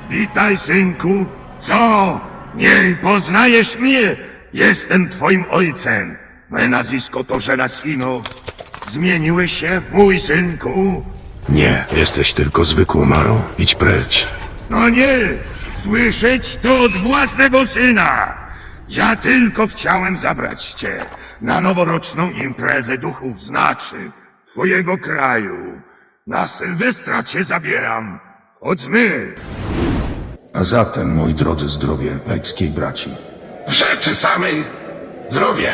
Witaj, synku. Co? Nie poznajesz mnie? Jestem twoim ojcem. Moje nazwisko to Żelazino. Zmieniłeś się, mój synku? Nie, jesteś tylko zwykłą Marą. Idź precz. No nie! Słyszeć to od własnego syna! Ja tylko chciałem zabrać cię na noworoczną imprezę duchów, znaczy twojego kraju. Na Sylwestra cię zabieram. Chodźmy! A zatem, moi drodzy, zdrowie lejckiej braci. W rzeczy samej zdrowie.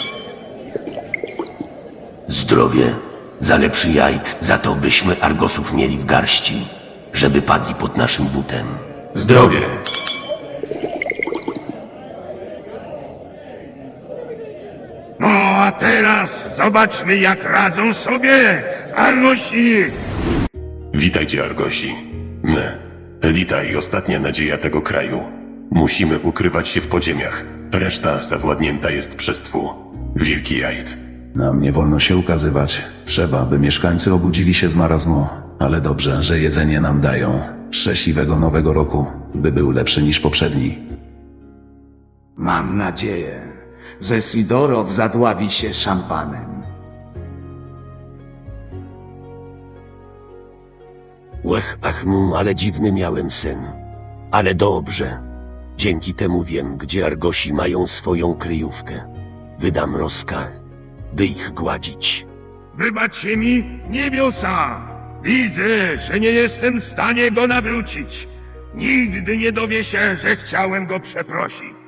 Zdrowie. Za lepszy jajd, za to byśmy Argosów mieli w garści, żeby padli pod naszym butem. Zdrowie. No a teraz zobaczmy, jak radzą sobie Argosi! Witajcie, Argosi. My, elita i ostatnia nadzieja tego kraju. Musimy ukrywać się w podziemiach. Reszta zawładnięta jest przez twu. Wielki jajd. Nam nie wolno się ukazywać. Trzeba, by mieszkańcy obudzili się z marazmu. Ale dobrze, że jedzenie nam dają. Szczęśliwego nowego roku, by był lepszy niż poprzedni. Mam nadzieję, że Sidorow zadławi się szampanem. Łech, ach, ale dziwny miałem sen. Ale dobrze. Dzięki temu wiem, gdzie Argosi mają swoją kryjówkę. Wydam rozkaz, by ich gładzić. Wybaczcie mi, niebiosa! Widzę, że nie jestem w stanie go nawrócić. Nigdy nie dowie się, że chciałem go przeprosić.